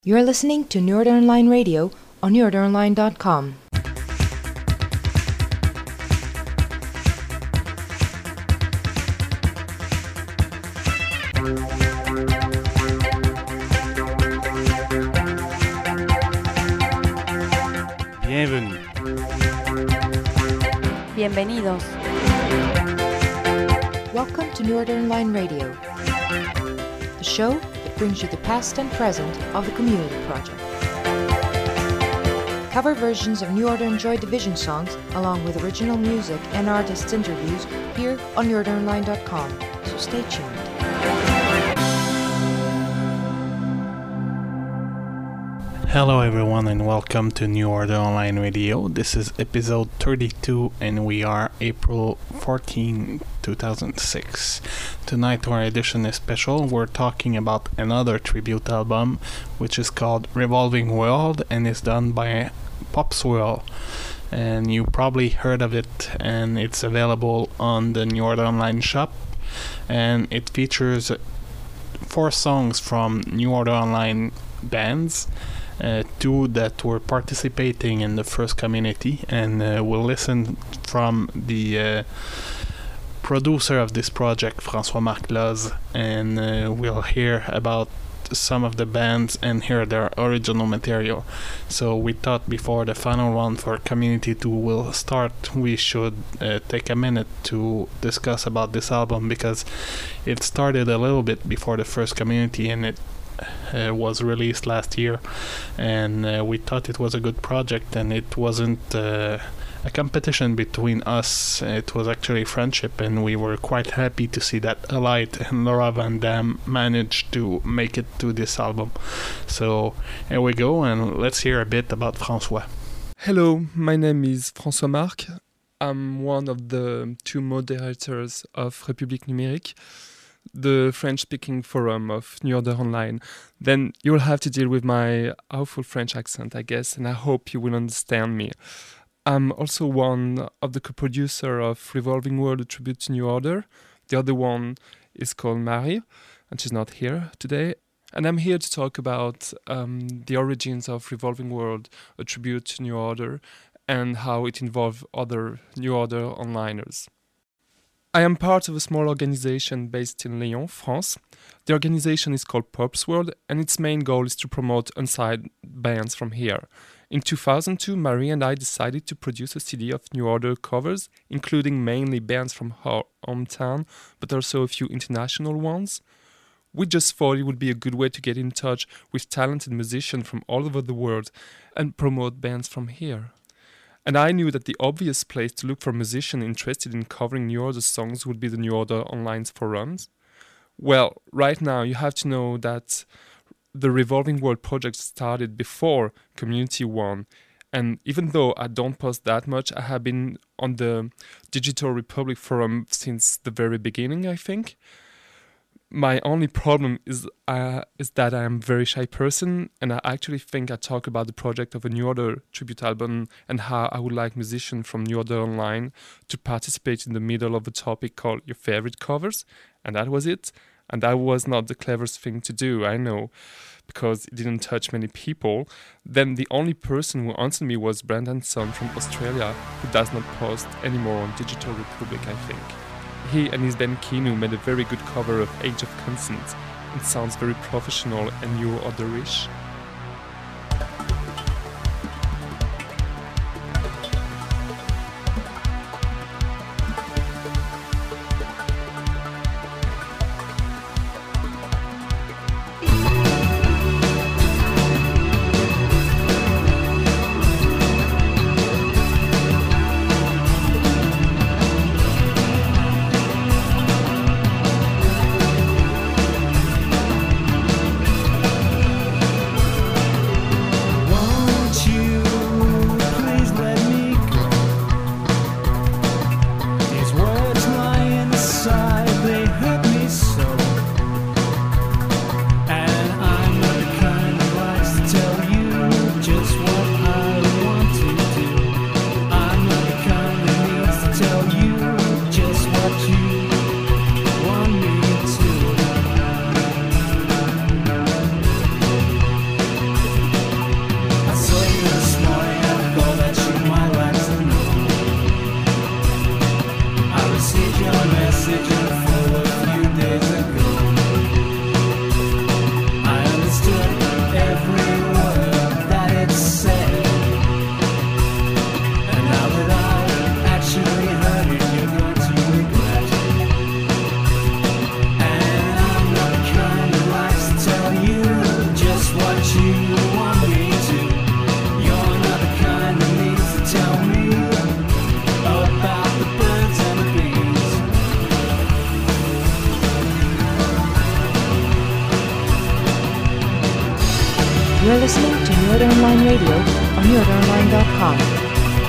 You're listening to New Order Online Radio on neworderonline.com. Bienvenue. Bienvenidos. Welcome to New Order Online Radio, the show that brings you the past and present of the Community Project. Cover versions of New Order and Joy Division songs, along with original music and artists' interviews, here on neworderonline.com, so stay tuned. Hello everyone and welcome to New Order Online Radio. This is episode 32 and we are April 14, 2006. Tonight our edition is special. We're talking about another tribute album which is called Revolving World and is done by Pop Swirl. And you probably heard of it, and it's available on the New Order Online shop, and it features 4 songs from New Order Online bands. 2 that were participating in the first community, and we'll listen from the producer of this project, François-Marc Loz, and we'll hear about some of the bands and hear their original material. So we thought before the final one for Community 2 will start, we should take a minute to discuss about this album, because it started a little bit before the first community and it was released last year, and we thought it was a good project, and it wasn't a competition between us. It was actually friendship, and we were quite happy to see that Alight and Laura Van Dam managed to make it to this album. So here we go, and let's hear a bit about François. Hello, my name is François Marc. I'm one of the 2 moderators of République Numérique, the French-speaking forum of New Order Online. Then you'll have to deal with my awful French accent, I guess, and I hope you will understand me. I'm also one of the co-producer of Revolving World, a tribute to New Order. The other one is called Marie, and she's not here today. And I'm here to talk about the origins of Revolving World, a tribute to New Order, and how it involved other New Order onliners. I am part of a small organization based in Lyon, France. The organization is called Pop Swirl, and its main goal is to promote unsigned bands from here. In 2002, Marie and I decided to produce a CD of New Order covers, including mainly bands from our hometown, but also a few international ones. We just thought it would be a good way to get in touch with talented musicians from all over the world and promote bands from here. And I knew that the obvious place to look for musicians interested in covering New Order songs would be the New Order Online forums. Well, right now you have to know that the Revolving World project started before Community 1, and even though I don't post that much, I have been on the Digital Republic forum since the very beginning, I think. My only problem is that I am a very shy person, and I actually think I talk about the project of a New Order tribute album and how I would like musicians from New Order Online to participate in the middle of a topic called Your Favorite Covers, and that was it. And that was not the cleverest thing to do, I know, because it didn't touch many people. Then the only person who answered me was Brandon Son from Australia, who does not post anymore on Digital Republic, I think. He and his band Kinu made a very good cover of Age of Consent. It sounds very professional and New Order-ish. You're listening to New Order Online Radio on NewOrderOnline.com.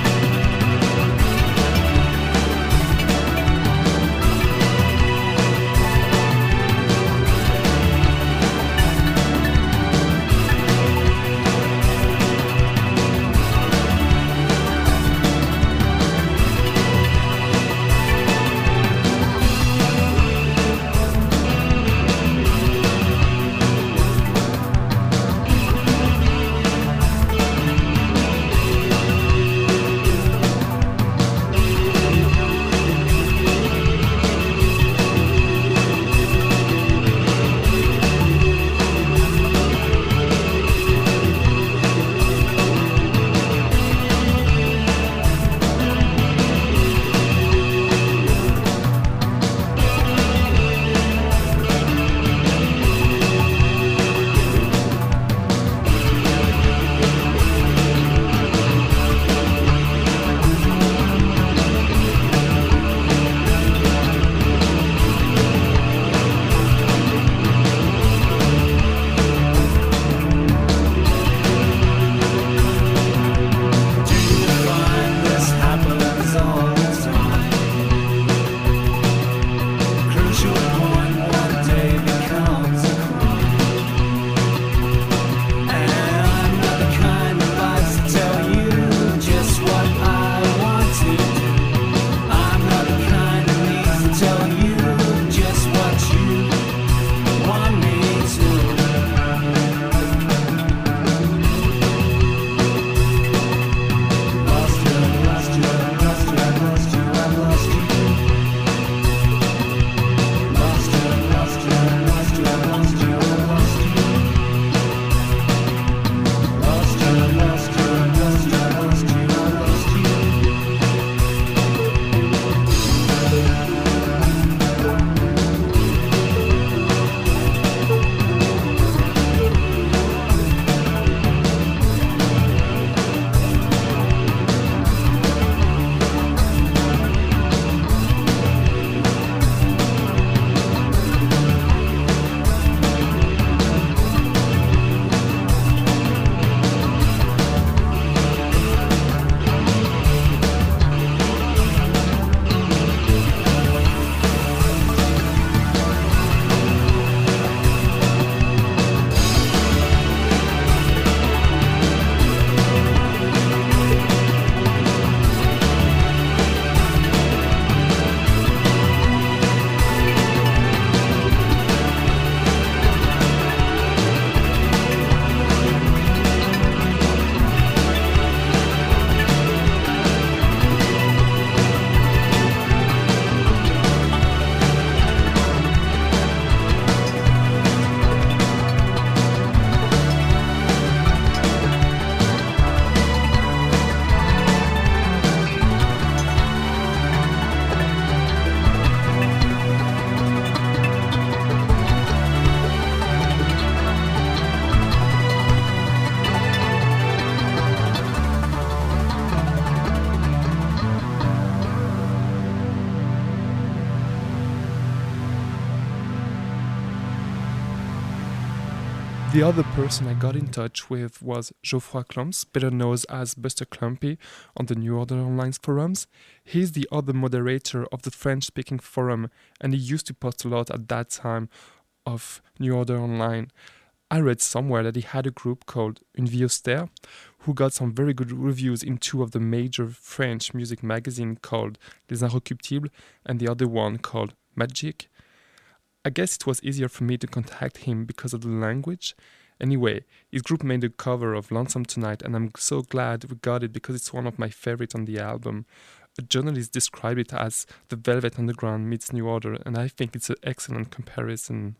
The other person I got in touch with was Geoffroy Klumps, better known as Buster Clumpy on the New Order Online forums. He's the other moderator of the French-speaking forum, and he used to post a lot at that time of New Order Online. I read somewhere that he had a group called Une Vie Austère, who got some very good reviews in two of the major French music magazines called Les Inrecuptibles and the other one called Magic. I guess it was easier for me to contact him because of the language. Anyway, his group made a cover of Lonesome Tonight, and I'm so glad we got it because it's one of my favorites on the album. A journalist described it as the Velvet Underground meets New Order, and I think it's an excellent comparison.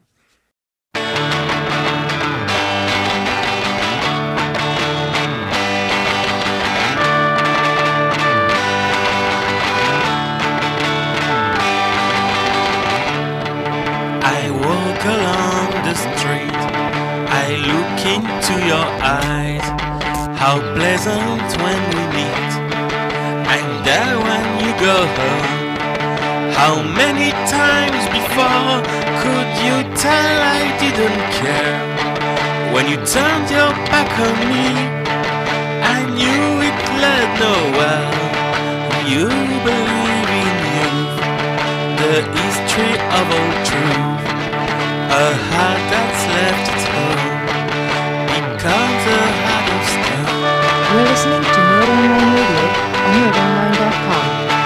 I walk along the street, I look into your eyes. How pleasant when we meet, I'm there when you go home. How many times before could you tell I didn't care? When you turned your back on me, I knew it led nowhere. You believe in youth, the history of all truth, a heart that's left its home becomes a heart of stone. You're listening to Northern Online Radio on NorthernOnline.com.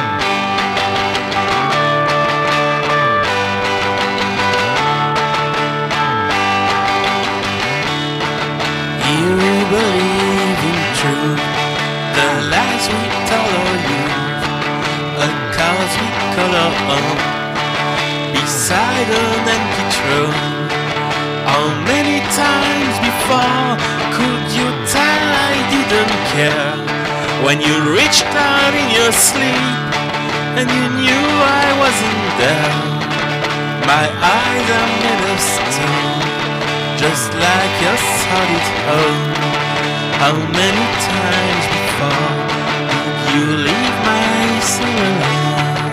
You believe in truth, the lies we tell our youth, a cause we call our own, beside an empty throne. How many times before could you tell I didn't care? When you reached out in your sleep and you knew I wasn't there. My eyes are made of stone, just like your solid home. How many times before did you leave my soul alone?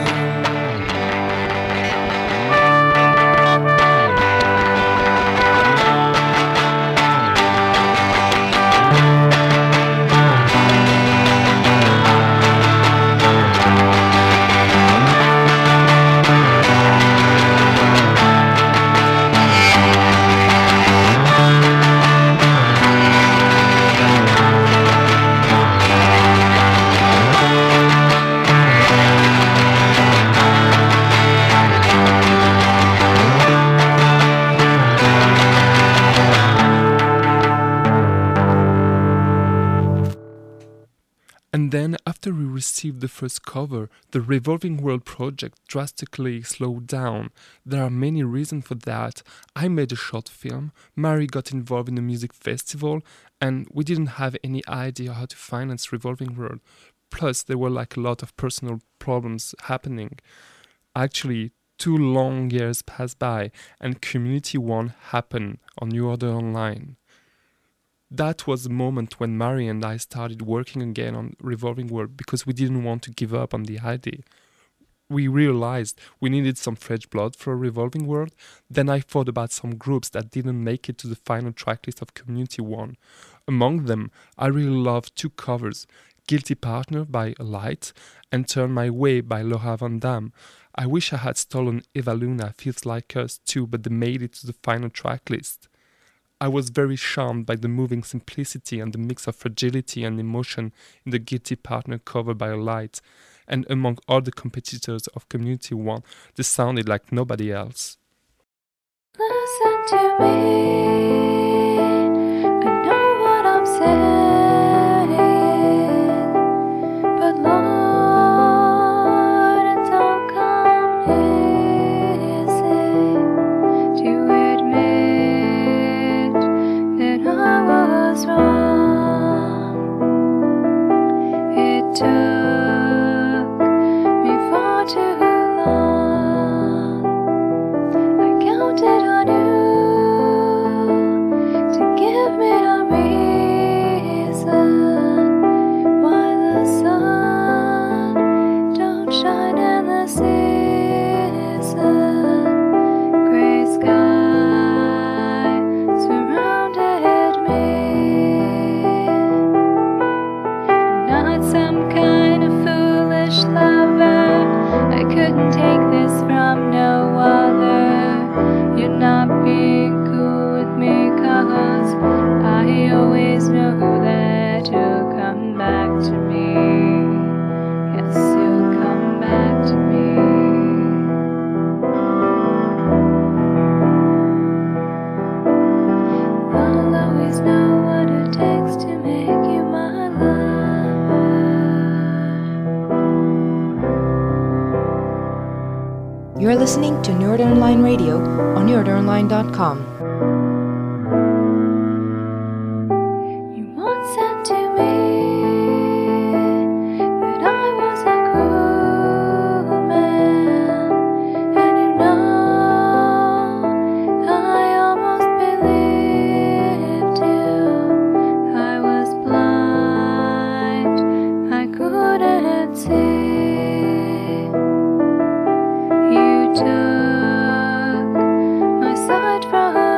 And then, after we received the first cover, the Revolving World project drastically slowed down. There are many reasons for that. I made a short film, Mary got involved in a music festival, and we didn't have any idea how to finance Revolving World. Plus, there were like a lot of personal problems happening. Actually, 2 long years passed by, and Community One happened on New Order Online. That was the moment when Mary and I started working again on Revolving World because we didn't want to give up on the idea. We realized we needed some fresh blood for a Revolving World. Then I thought about some groups that didn't make it to the final tracklist of Community One. Among them, I really loved 2 covers, Guilty Partner by Light and Turn My Way by Laura Van Damme. I wish I had stolen Eva Luna, Feels Like Us too, but they made it to the final tracklist. I was very charmed by the moving simplicity and the mix of fragility and emotion in the Guilty Partner cover by Light, and among all the competitors of Community One, they sounded like nobody else. Listen to me, I know what I'm saying, but Lord, it don't come easy to admit that I was wrong. It took me far too long. I counted on you to give me a reason why the sun don't shine in the season. Gray sky surrounded me. I'm not some kind of foolish lover. I couldn't take this from no other. You're not being cool with me, 'cause I always know that you'll come back to me. Yes, you'll come back to me. I'll always know what it takes to make you my lover. You're listening to Northern Online Radio on NorthernOnline.com. You once said to me that I was a cruel man, and you know I almost believed you. I was blind, I couldn't see. You took my sight from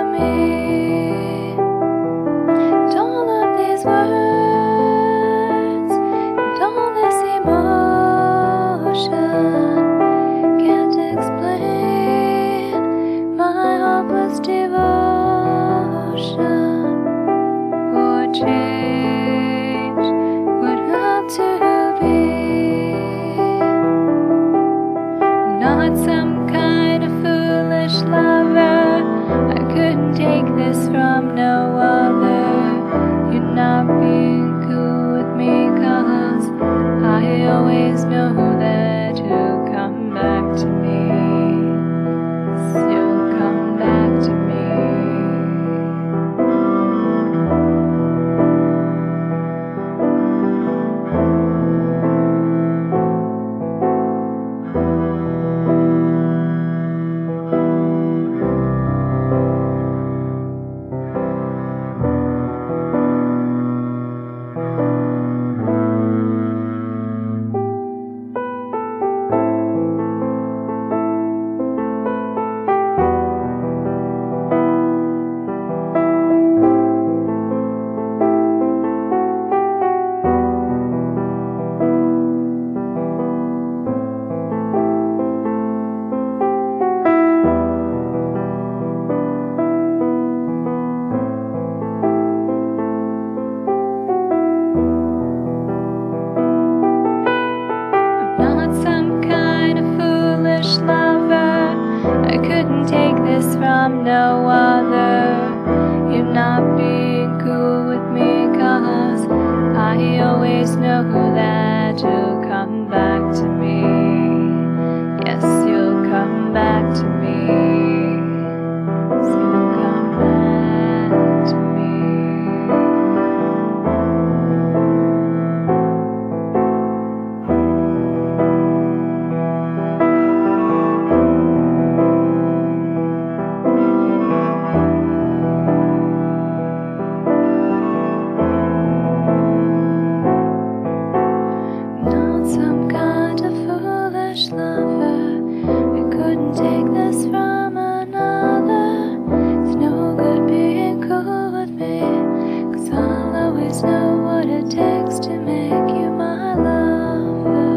always know what it takes to make you my lover.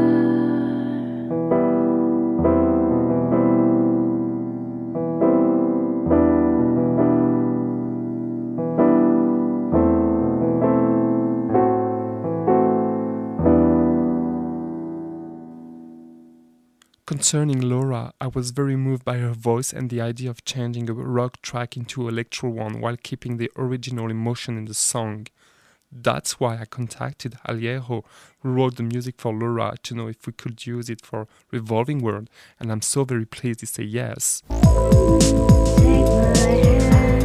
Concerning Laura, I was very moved by her voice and the idea of changing a rock track into an electro one while keeping the original emotion in the song. That's why I contacted Alejo, who wrote the music for Laura, to know if we could use it for Revolving World, and I'm so very pleased he said yes. Take my hand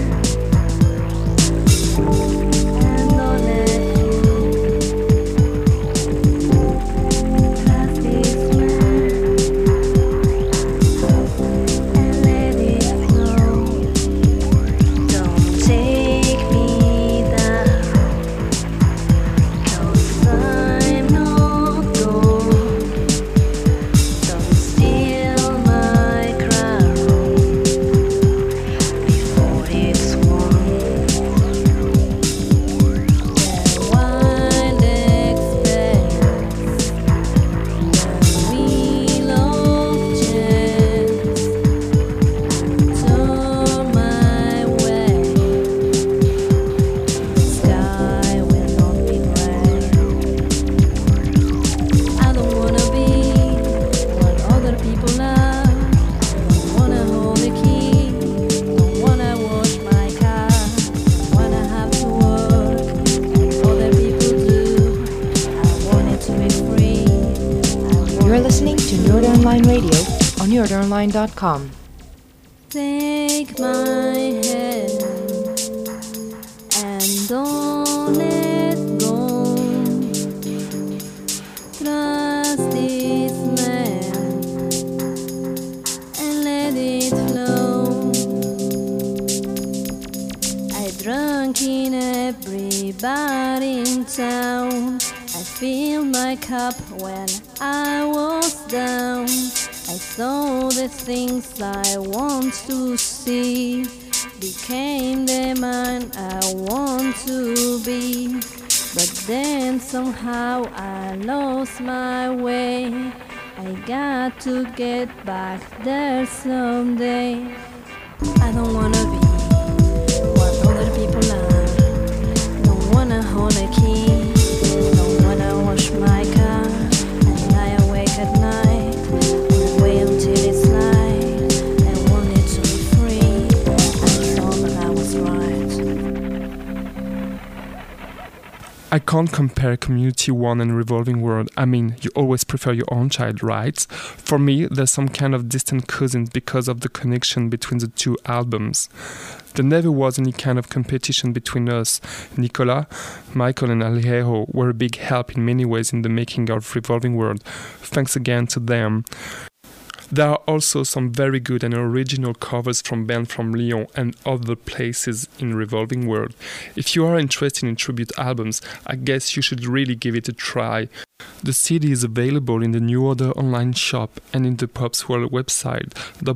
and don't let pass this land and let it flow. Don't take me down, 'cause I'm not gold. Don't steal my crown before it's won. The wild expanse, the wheel of chance, turn my way. The sky will not be gray. I don't wanna be what other people are. Don't wanna hold the key. Don't wanna wash my car. Don't wanna have to work like other people do. I want it to be free. You're listening to Northern Line Radio on NorthernLine.com. Take my hand and don't let go. Trust this man and let it flow. I drank in everybody in town. I filled my cup when I was down. I saw the things I want to see, became the man I want to be. But then somehow I lost my way. I got to get back there someday. I don't wanna be what other people are. Don't wanna hold a key. Don't wanna wash my car and lie awake at night. Wait until it's light. I wanted to be free. I thought that I was right. I can't compare Community One and Revolving World. I mean, you always prefer your own child, right? For me, there's some kind of distant cousins because of the connection between the two albums. There never was any kind of competition between us. Nicolas, Michael and Alejo were a big help in many ways in the making of Revolving World. Thanks again to them. There are also some very good and original covers from bands from Lyon and other places in Revolving World. If you are interested in tribute albums, I guess you should really give it a try. The CD is available in the New Order online shop and in the Popswirl website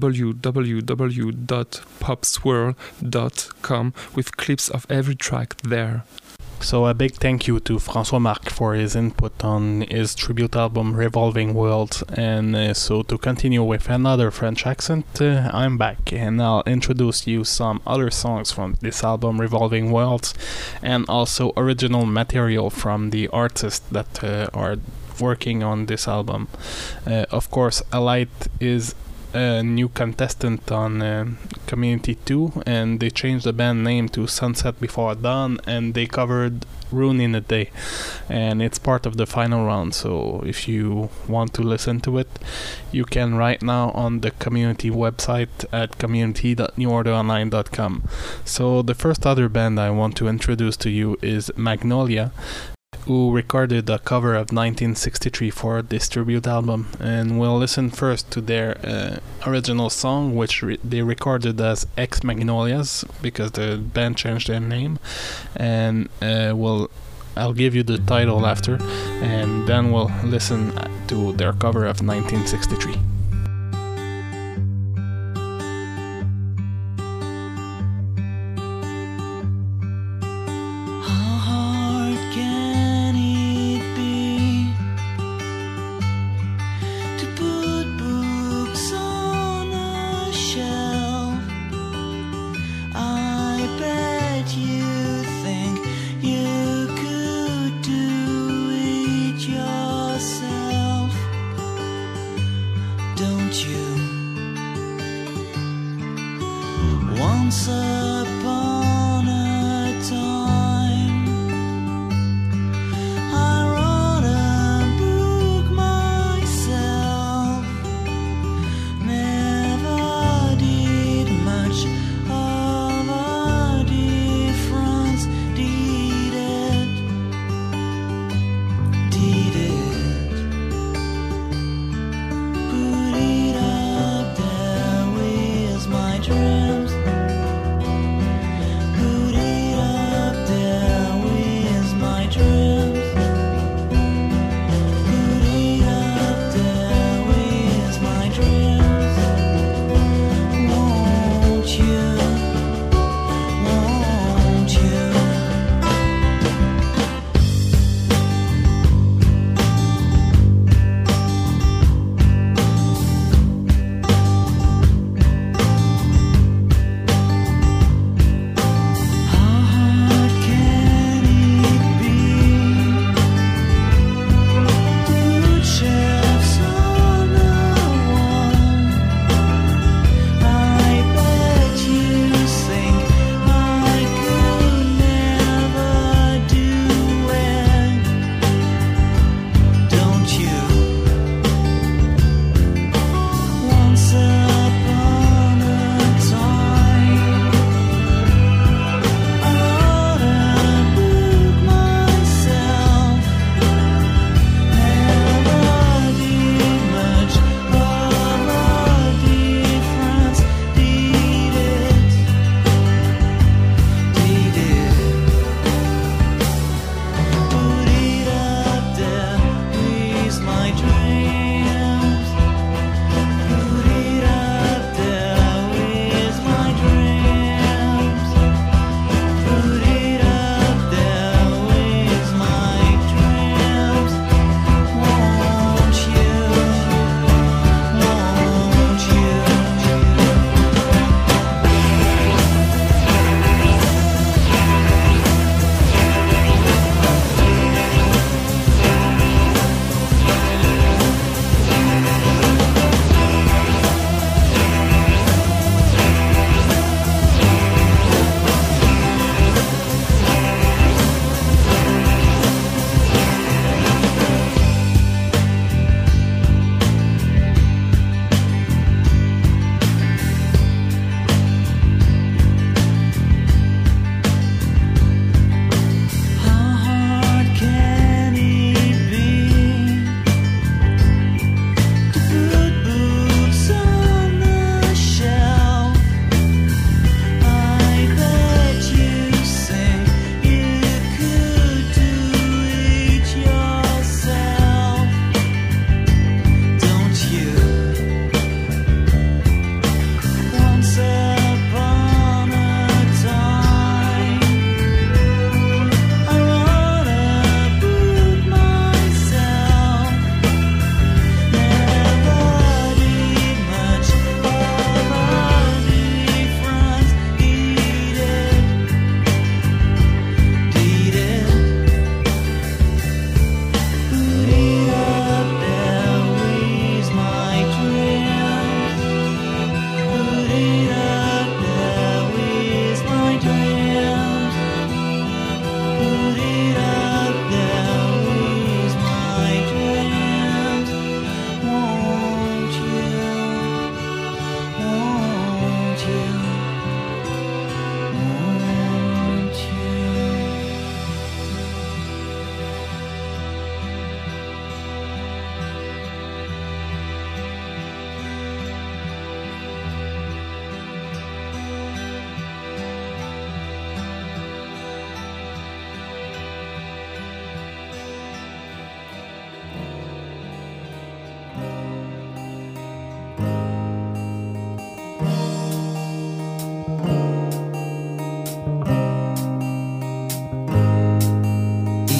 www.popswirl.com with clips of every track there. So a big thank you to François Marc for his input on his tribute album Revolving World. And so to continue with another French accent, I'm back and I'll introduce you some other songs from this album Revolving Worlds and also original material from the artists that are working on this album. Of course, Alight is a new contestant on Community 2, and they changed the band name to Sunset Before Dawn, and they covered Rune in a Day, and it's part of the final round. So if you want to listen to it, you can right now on the community website at community.neworderonline.com. So the first other band I want to introduce to you is Magnolia, who recorded a cover of 1963 for this tribute album, and we'll listen first to their original song, which they recorded as Ex Magnolias because the band changed their name, and I'll give you the title after, and then we'll listen to their cover of 1963. Our heart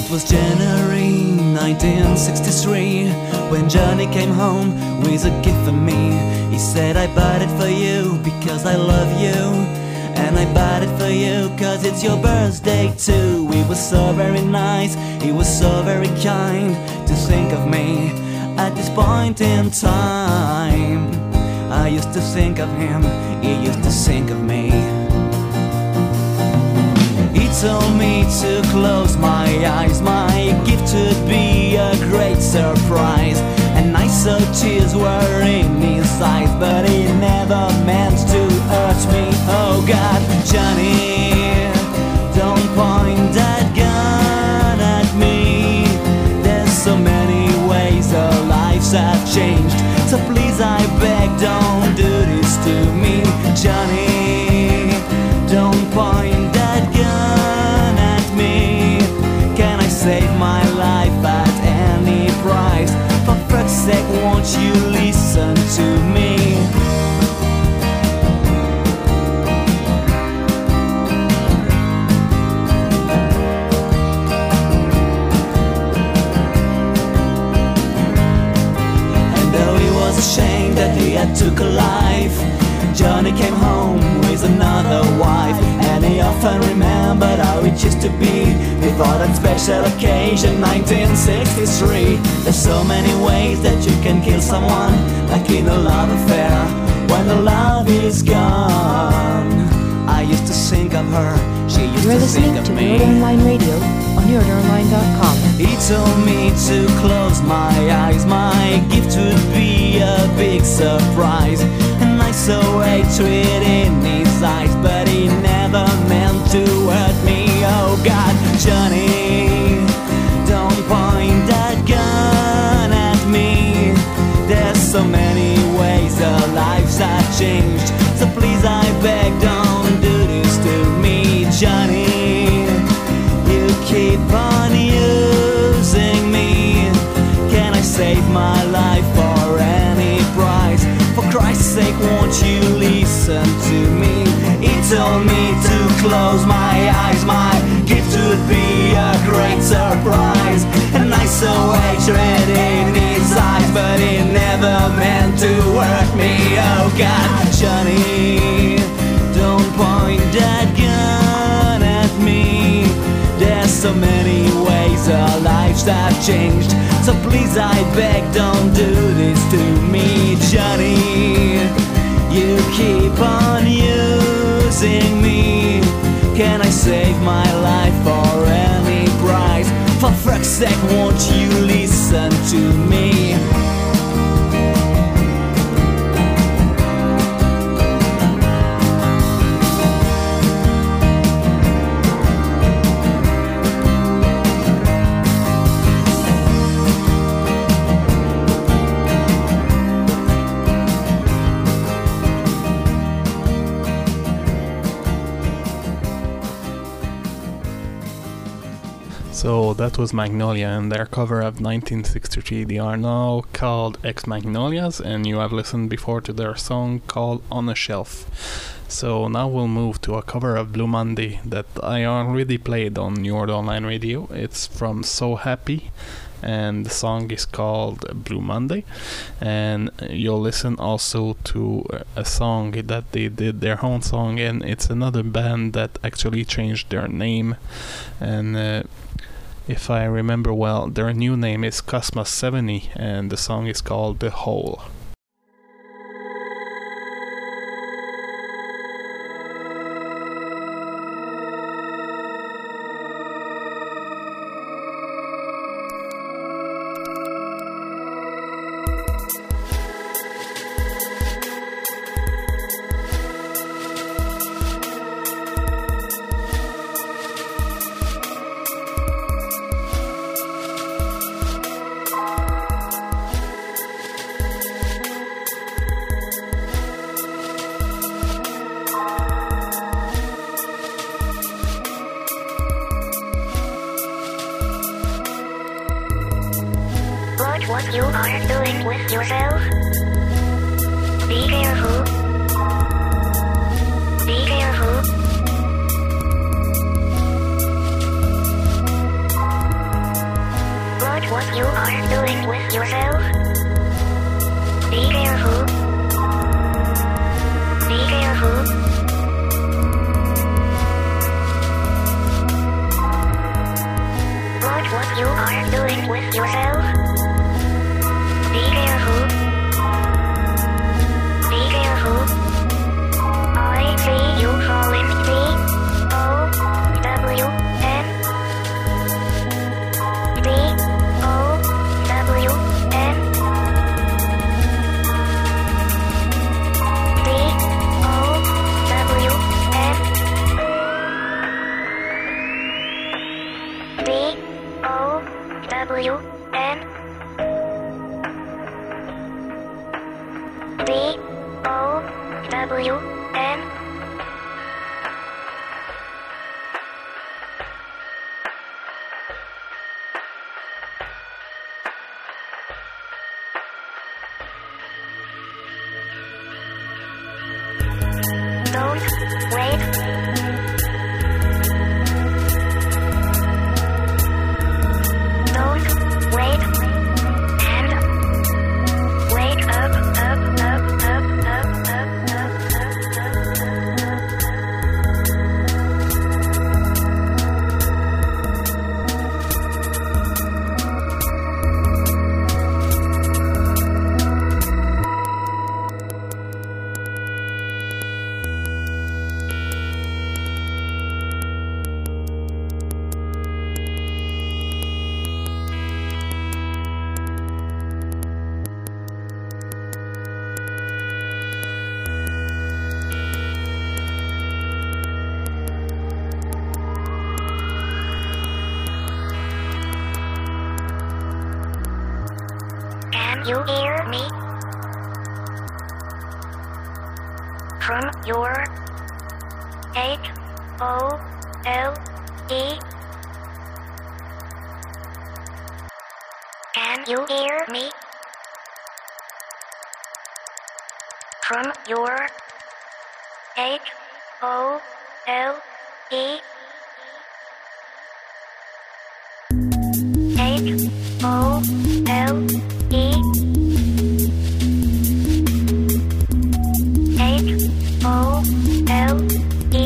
It was January 1963 when Johnny came home with a gift for me. He said, I bought it for you because I love you, and I bought it for you cause it's your birthday too. It was so very nice, he was so very kind to think of me at this point in time. I used to think of him, he used to think of me. He told me to close my eyes, my gift would be a great surprise. And I saw tears were in his eyes, but he never meant to hurt me. Oh God, Johnny, don't point that gun at me. There's so many ways our lives have changed, so please I beg, don't do this to me. Johnny, don't point that gun at me. Can I save my life at any price? For fuck's sake, won't you listen to me? And though he was ashamed that he had took a life, Johnny came home with another wife, and he often remembered how it used to be before that special occasion, 1963. There's so many ways that you can kill someone, like in a love affair, when the love is gone. I used to think of her, she used You're to listening think of to me. Northern Line Radio on NorthernLine.com. He told me to close my eyes, my gift would be a big surprise. And I saw hatred in his eyes, but he never meant to hurt me. Oh God, Johnny, don't point that gun at me. There's so many ways our lives have changed, so please I beg, don't do this to me. Johnny, you keep on using me. Can I save my life for any price? For Christ's sake, won't you listen to me? He told me to close my eyes, my gift would be a great surprise. And I saw hatred in his eyes, but he never meant to hurt me. Oh God, Johnny, don't point that gun at me. There's so many ways our lives have changed, so please I beg, don't do this to me. Johnny, you keep on using me. Can I save my life for any price? For fuck's sake, won't you listen to me? So that was Magnolia and their cover of 1963. They are now called Ex-Magnolias, and you have listened before to their song called On a Shelf. So now we'll move to a cover of Blue Monday that I already played on New Order Online Radio. It's from So Happy, and the song is called Blue Monday. And you'll listen also to a song that they did, their own song, and it's another band that actually changed their name. And if I remember well, their new name is Cosmos 70, and the song is called The Hole. What you are doing with yourself? Be careful. Be careful. you are doing with yourself? Be careful. Be careful. Watch what you are doing with yourself. Be careful. Be careful. I see you falling. D-O-W-N. D-O-W-N. D-O-W-N. D-O-W-N. Don't wait. Don't wait. And wake up, up, up, up, up, up, up, up, Can you hear me? From your H-O-L-E. Can you hear me? From your H-O-L-E. H-O-L-E. H-O-L-E.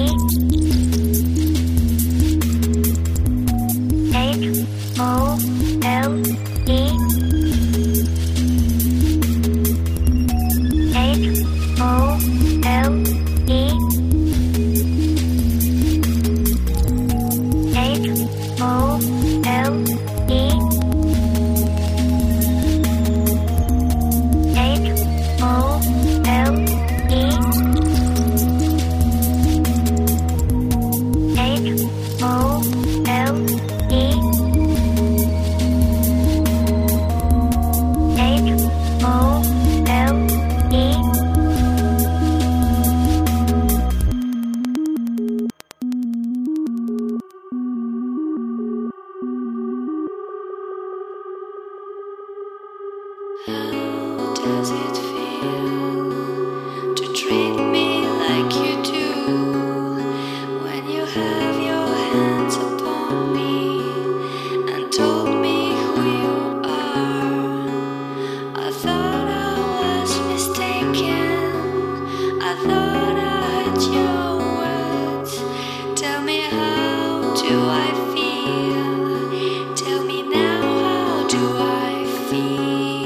Does it feel to treat me like you do when you have your hands upon me and told me who you are? I thought I was mistaken. I thought I heard your words. Tell me, how do I feel? Tell me now, how do I feel?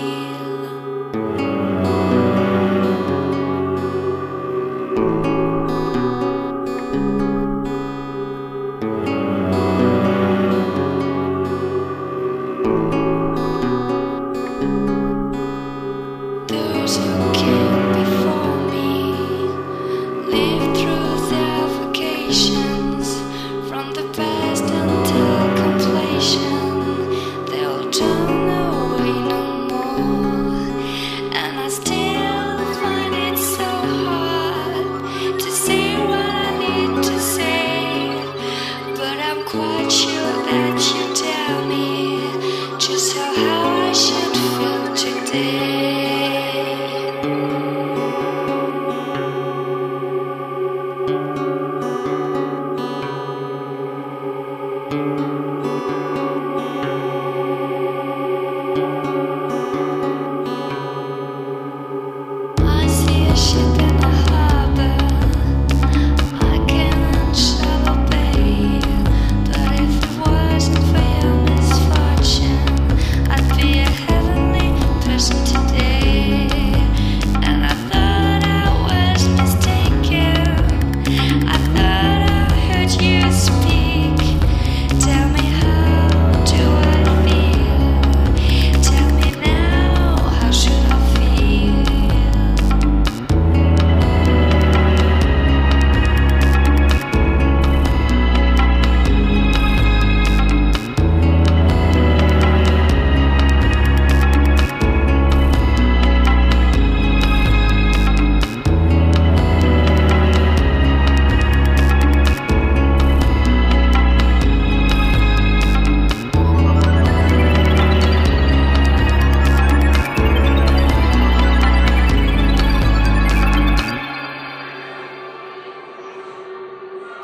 Those who came before me lived through their vocations, from the past until completion. They'll turn away no more, and I still find it so hard to say what I need to say. But I'm quite sure that you tell me just how I should feel today.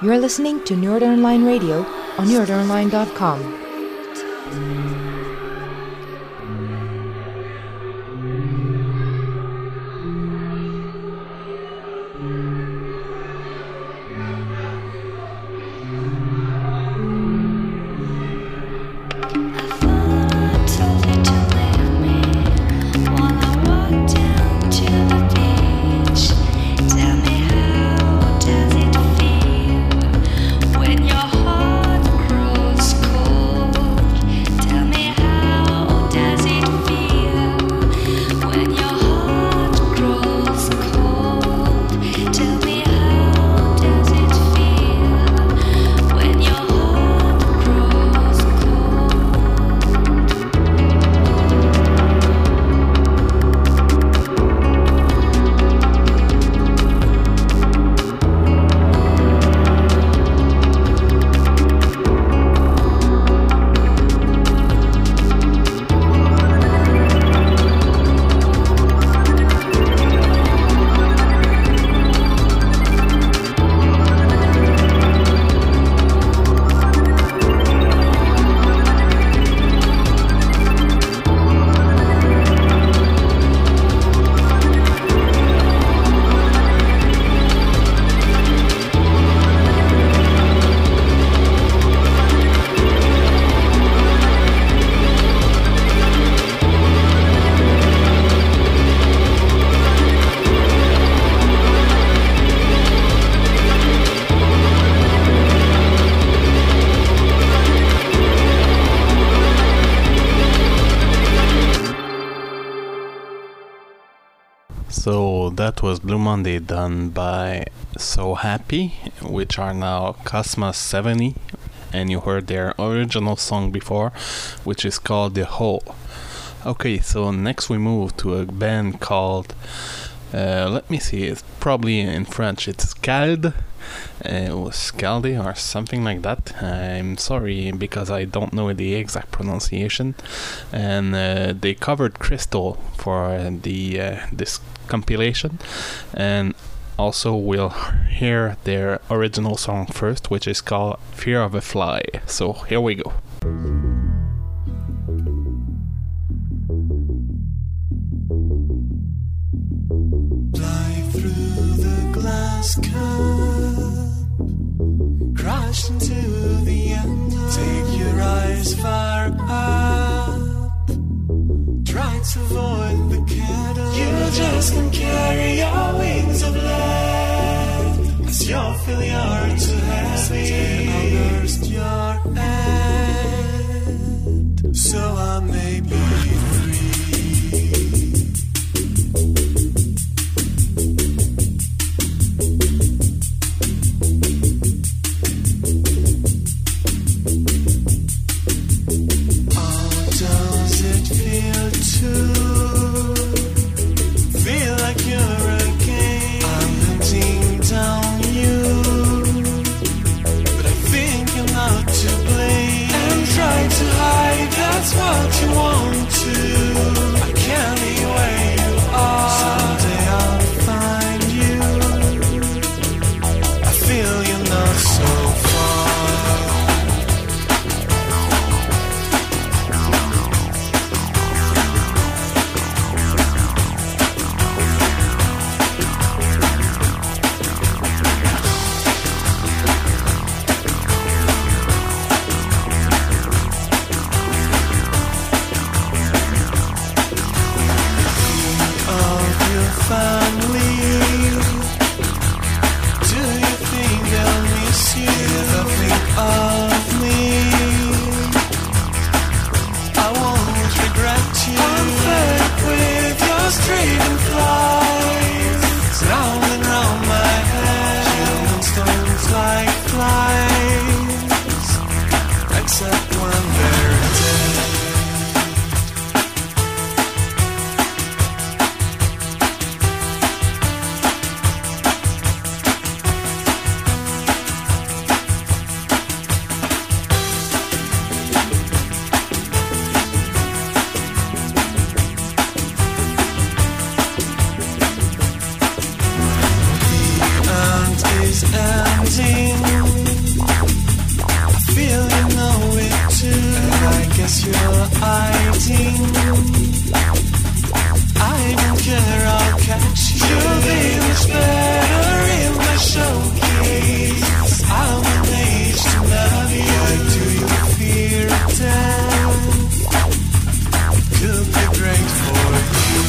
You're listening to New Order Online Radio on NewOrderOnline.com. So that was Blue Monday done by So Happy, which are now Cosmos 70, and you heard their original song before, which is called The Hole. Okay, so next we move to a band called, let me see, it's probably in French, it's Scalde. It was Scalde or something like that. I'm sorry because I don't know the exact pronunciation. And they covered Crystal for this compilation. And also we'll hear their original song first, which is called Fear of a Fly. So here we go. Fly through the glass cup, crash into the end. Take your eyes far up, try to avoid the kettle. You just can't carry your wings of lead, as your failure too heavy. Stay unearthed your head, so I may be free. But I you're hiding. I don't care, I'll catch you. You'll be much better in my showcase. I'm an age to love you. Do you fear death? Could be great for you.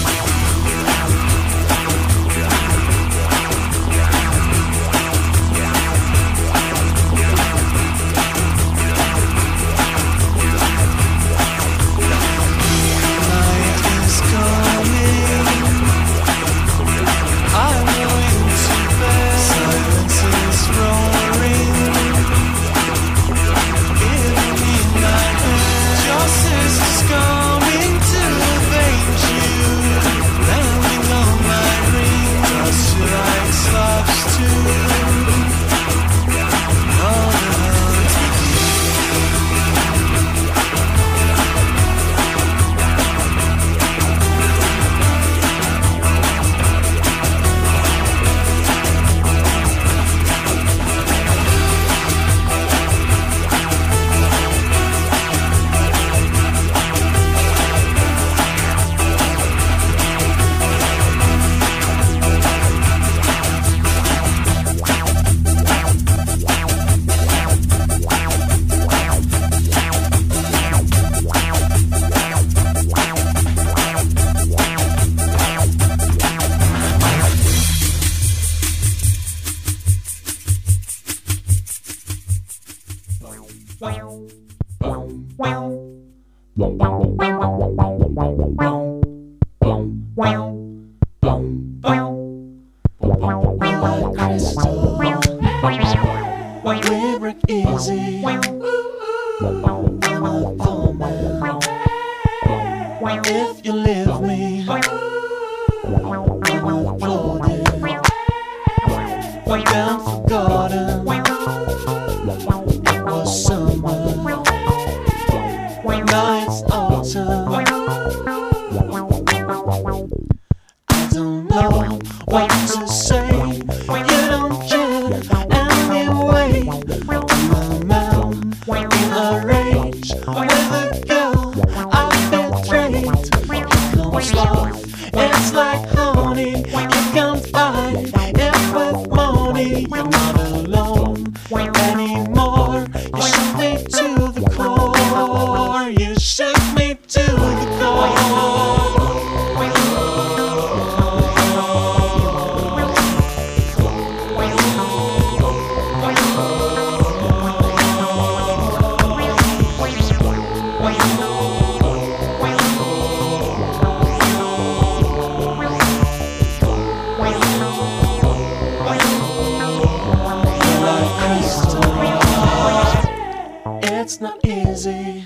It's not easy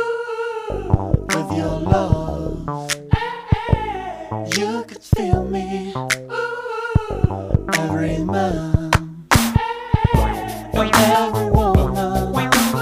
with your love. You could feel me, every man and every woman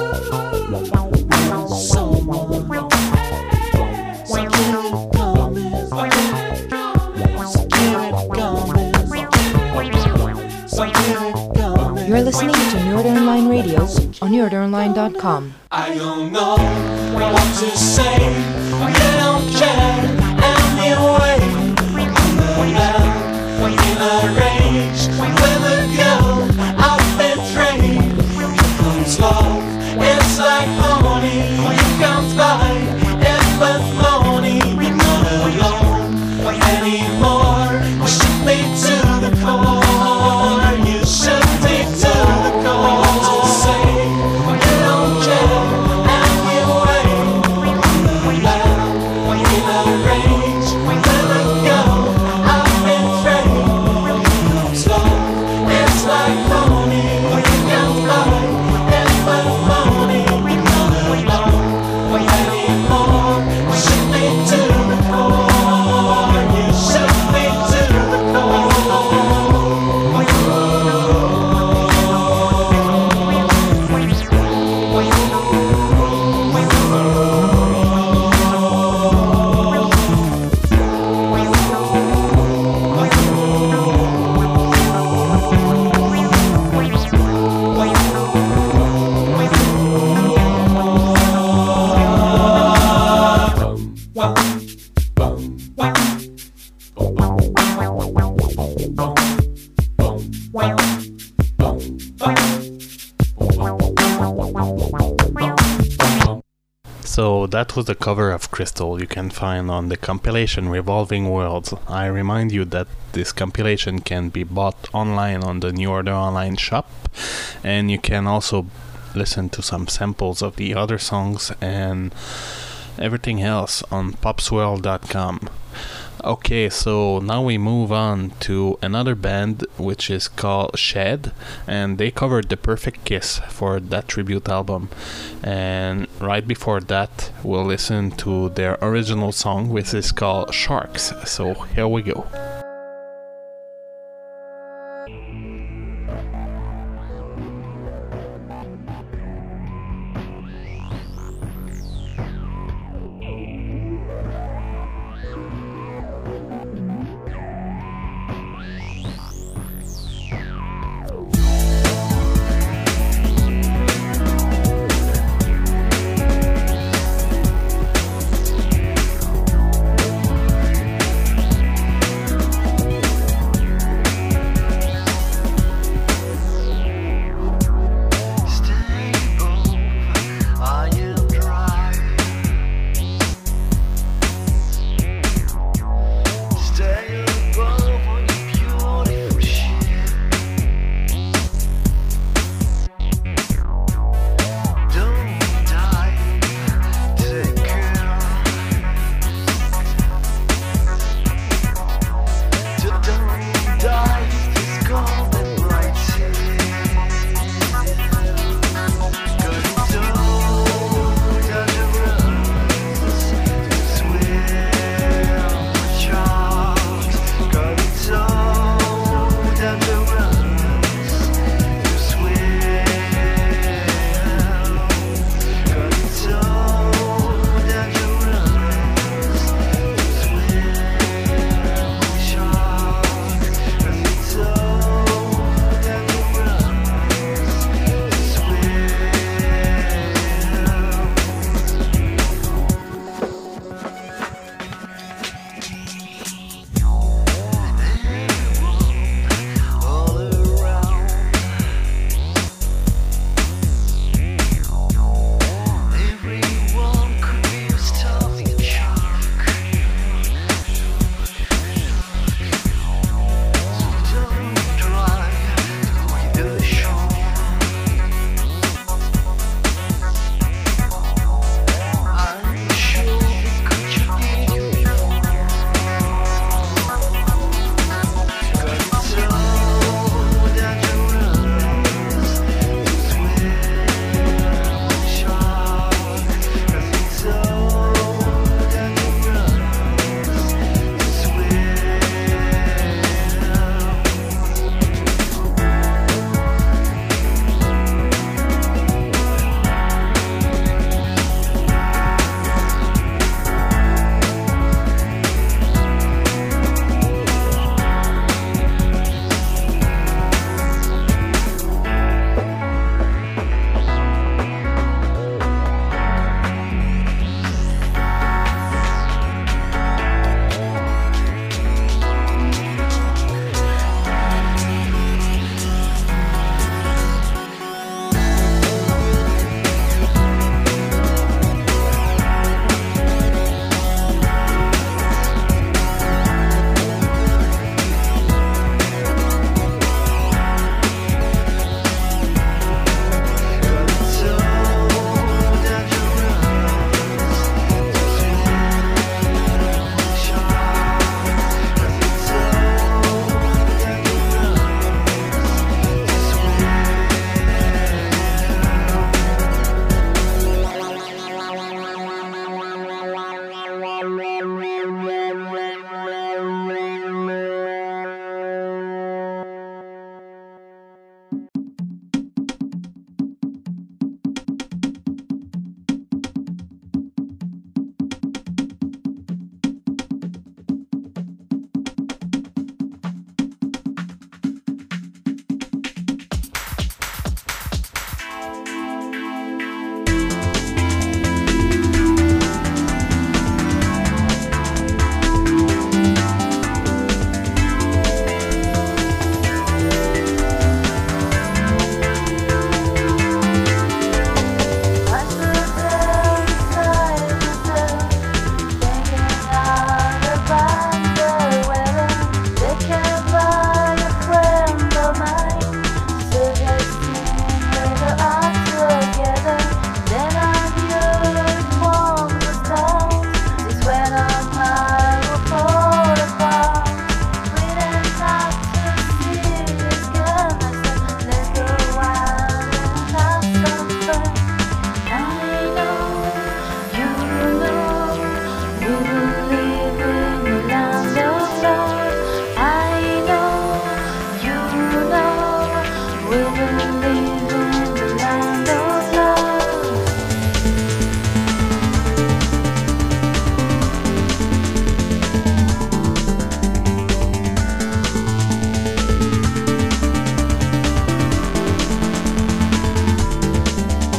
needs someone. So keep it coming, so keep it coming, so keep it coming. You're listening to Northern Line Radio on NorthernLine.com. I don't know what to say. You don't care anyway. I'm around in a rage with a girl I've betrayed. Here comes love, it's like honey. You can't buy it with money. You're not alone anymore. You shook me to the core. You shook me to the core. What to say? You don't care anyway. I'm around in a that was the cover of Crystal you can find on the compilation Revolving Worlds. I remind you that this compilation can be bought online on the New Order Online shop, and you can also listen to some samples of the other songs and everything else on popswirl.com. Okay, so now we move on to another band which is called Shed, and they covered The Perfect Kiss for that tribute album. And right before that, we'll listen to their original song, which is called Sharks. So here we go.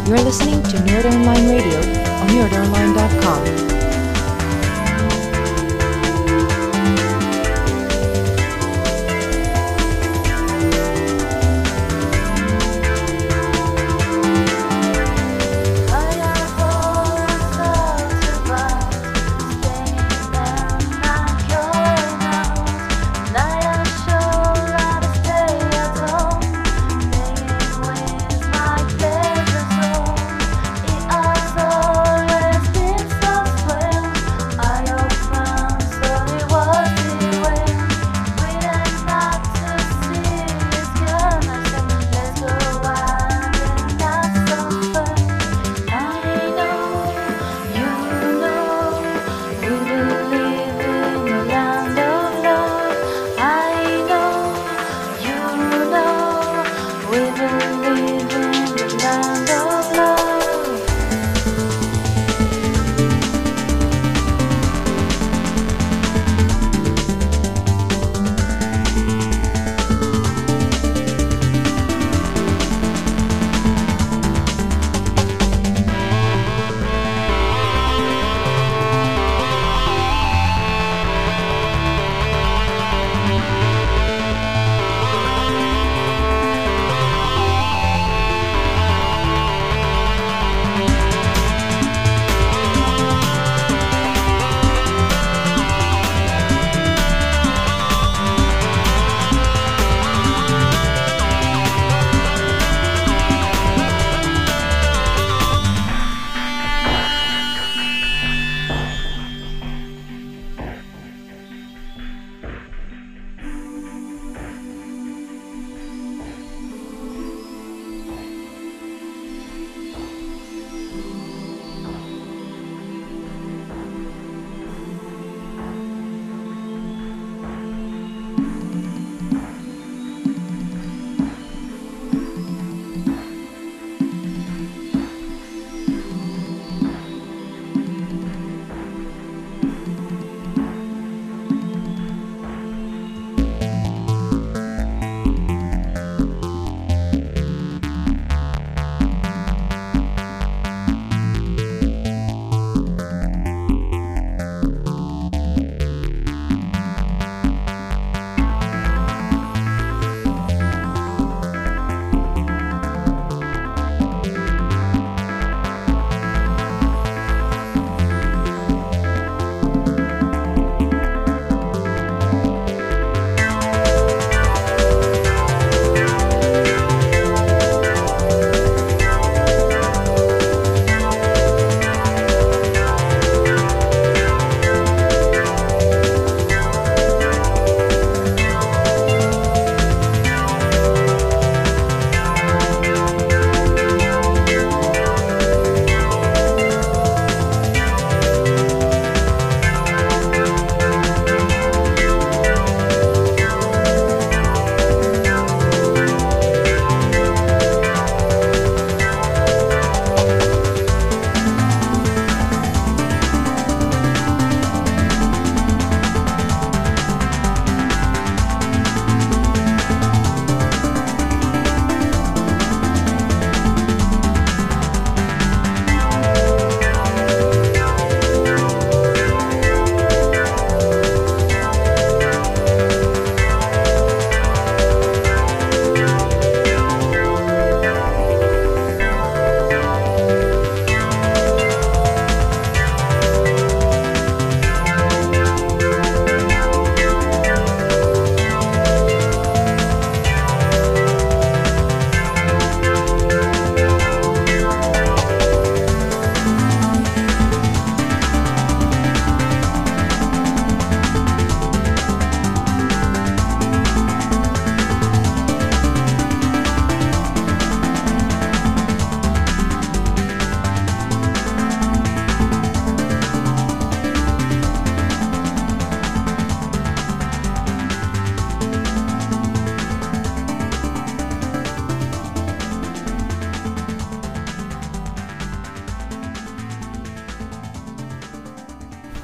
You're listening to New Order Online Radio on newyorderonline.com.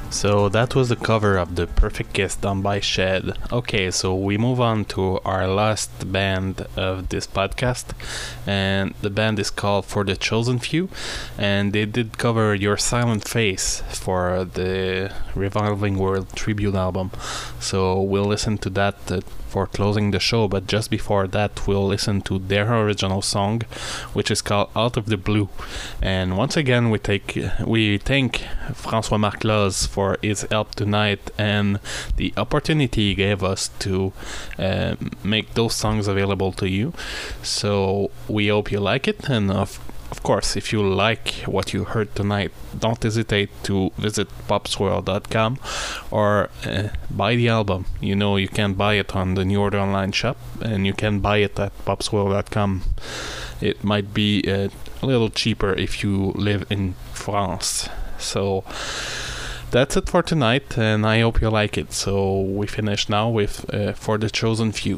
So that was the cover of The Perfect Kiss done by Shed. Okay, so we move on to our last band of this podcast, and the band is called For the Chosen Few, and they did cover Your Silent Face for the Revolving World tribute album. So we'll listen to that for closing the show, but just before that we'll listen to their original song, which is called Out of the Blue. And once again we thank François Marc Loz for his help tonight and the opportunity he gave us to make those songs available to you. So we hope you like it, and of course, if you like what you heard tonight, don't hesitate to visit popsworld.com or buy the album. You know, you can buy it on the New Order Online shop, and you can buy it at popsworld.com. It might be a little cheaper if you live in France. So that's it for tonight, and I hope you like it. So we finish now with For the Chosen Few.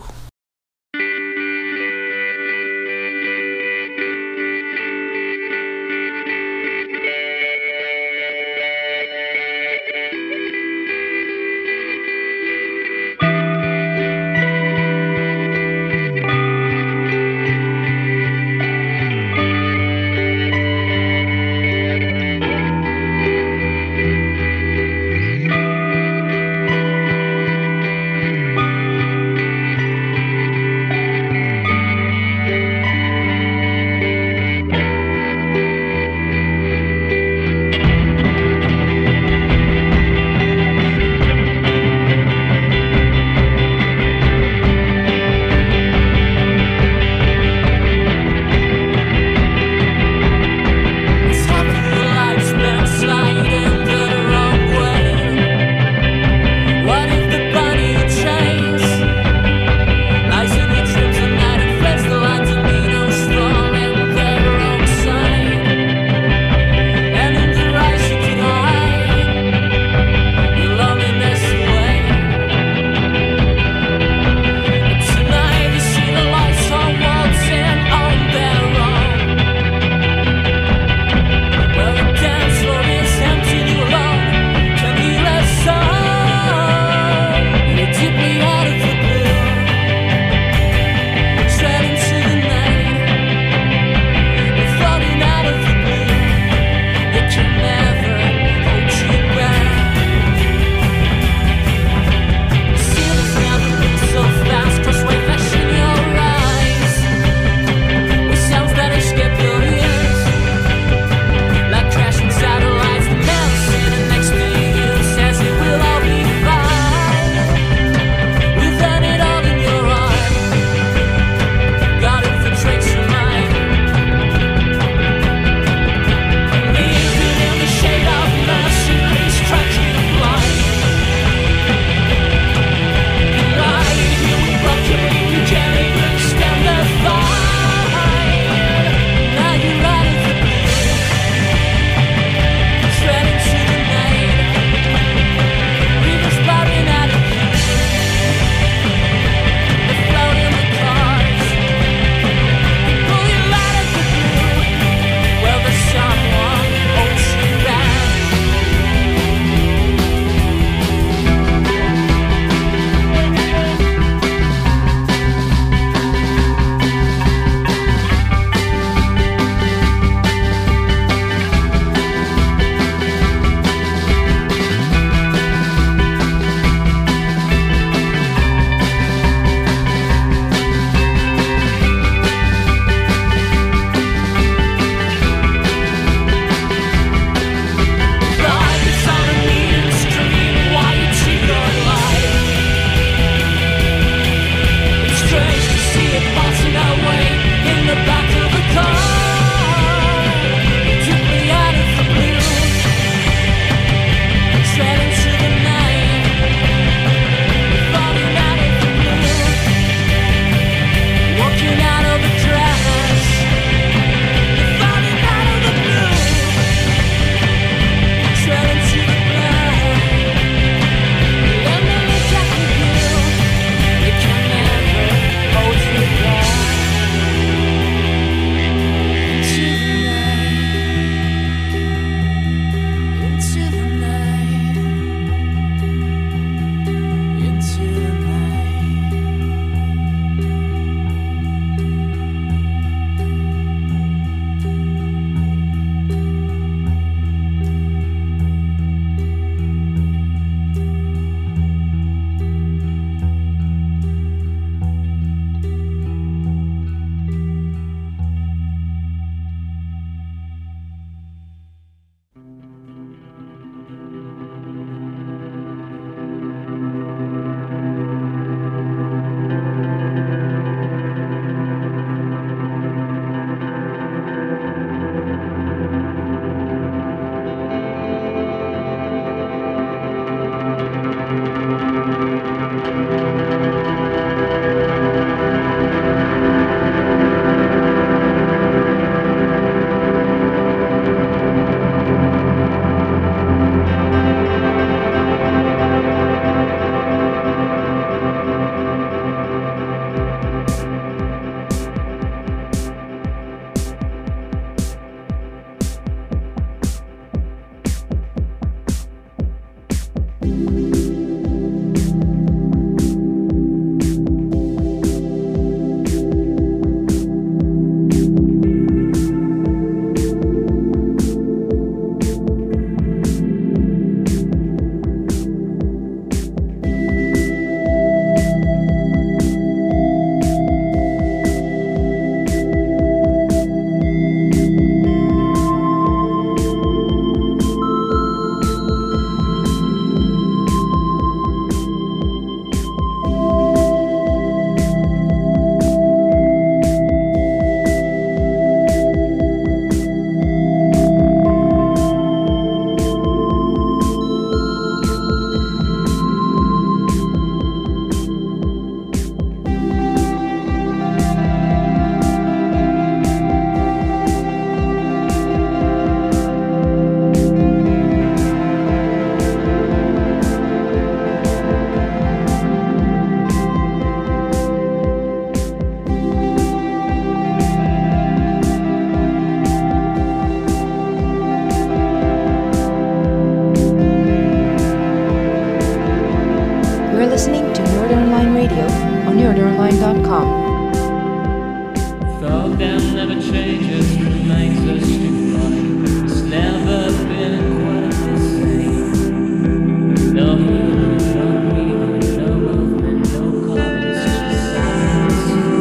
listening to Northern Online Radio on northernline.com. Thought that never changes, reminds us to fly. It's never been quite the same. No healing, no breathing, no movement, no comments, just silence.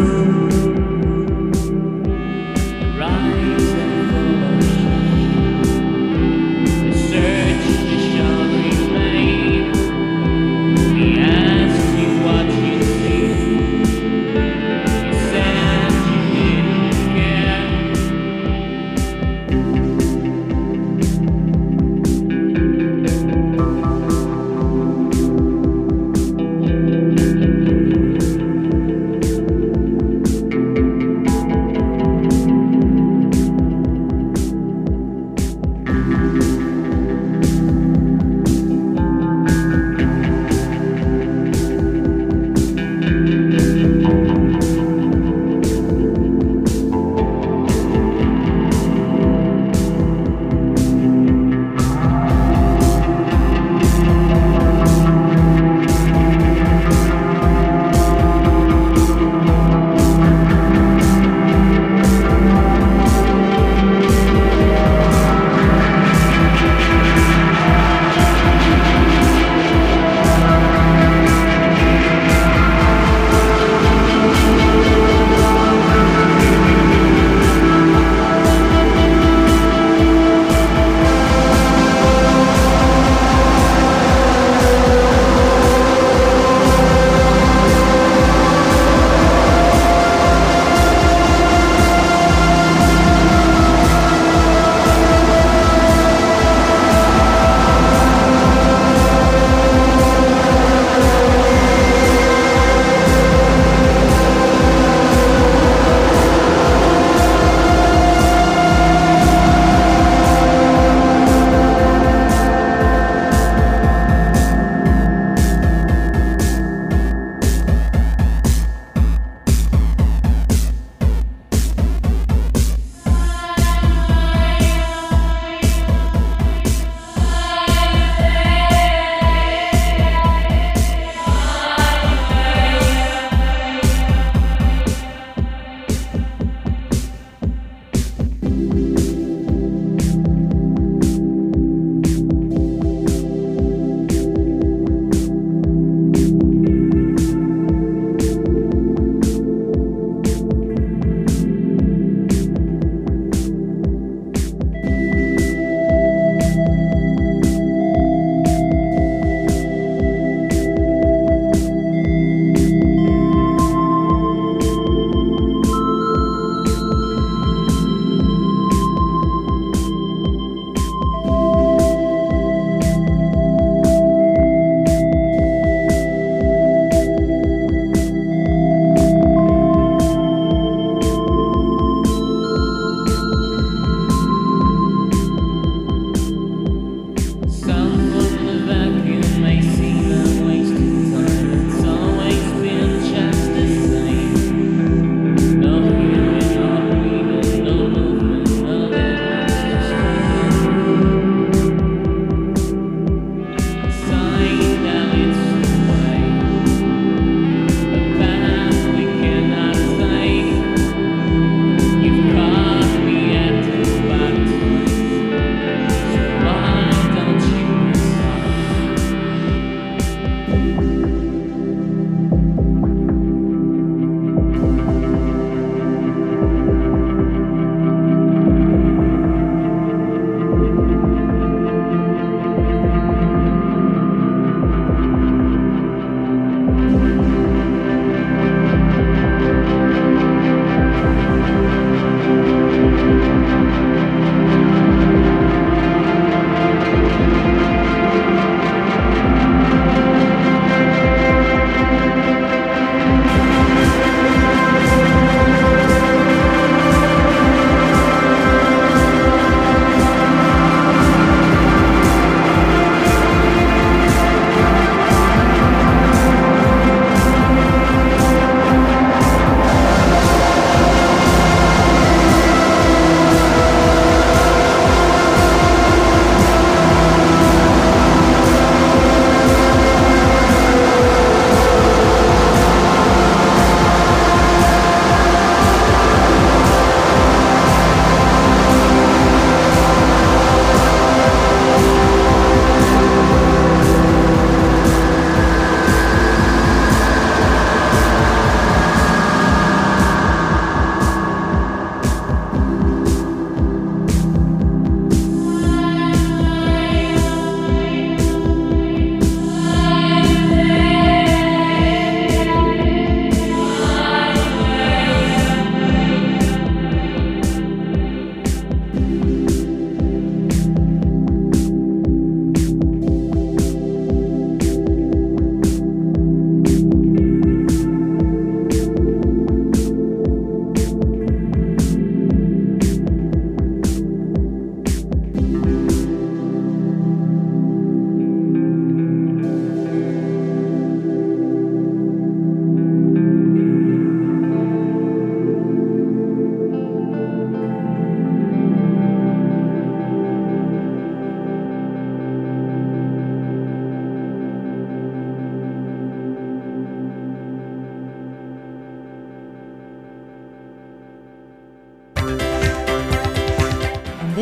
Rise and follow. The search shall remain. We ask you what you see. You said you didn't care.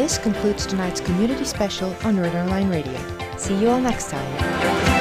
This concludes tonight's community special on Northern Line Radio. See you all next time.